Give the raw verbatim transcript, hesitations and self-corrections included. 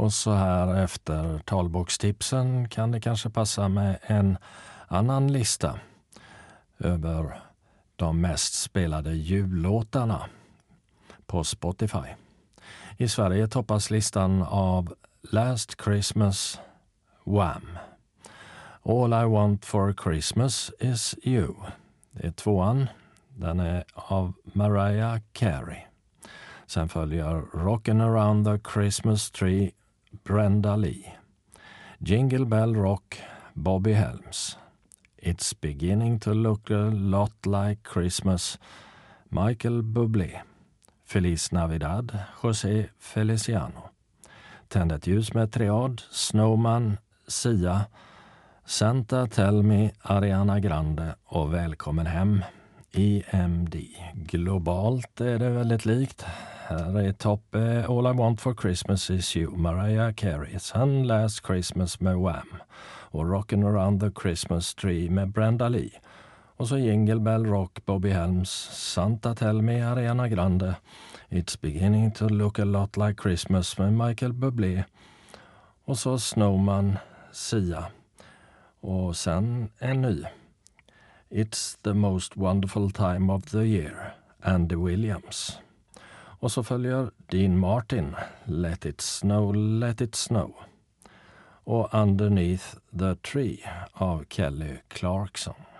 Och så här efter talbokstipsen kan det kanske passa med en annan lista över de mest spelade jullåtarna på Spotify. I Sverige toppas listan av Last Christmas, Wham! All I want for Christmas is you. Det är tvåan. Den är av Mariah Carey. Sen följer Rockin' around the Christmas tree, Brenda Lee. Jingle Bell Rock, Bobby Helms. It's beginning to look a lot like Christmas, Michael Bublé. Feliz Navidad, José Feliciano. Tänd ett ljus med triad, Snowman, Sia. Santa Tell Me, Ariana Grande och Välkommen hem, E M D. Globalt är det väldigt likt. Här är topp All I Want for Christmas is You, Mariah Carey. Sen Last Christmas med Wham! Och Rockin' around the Christmas tree med Brenda Lee. Och så Jingle Bell Rock, Bobby Helms. Santa Tell Me, Ariana Grande. It's beginning to look a lot like Christmas med Michael Bublé. Och så Snowman, Sia. Och sen en ny. It's the most wonderful time of the year, Andy Williams. Och så följer Dean Martin, Let it snow, let it snow. Och Underneath the tree av Kelly Clarkson.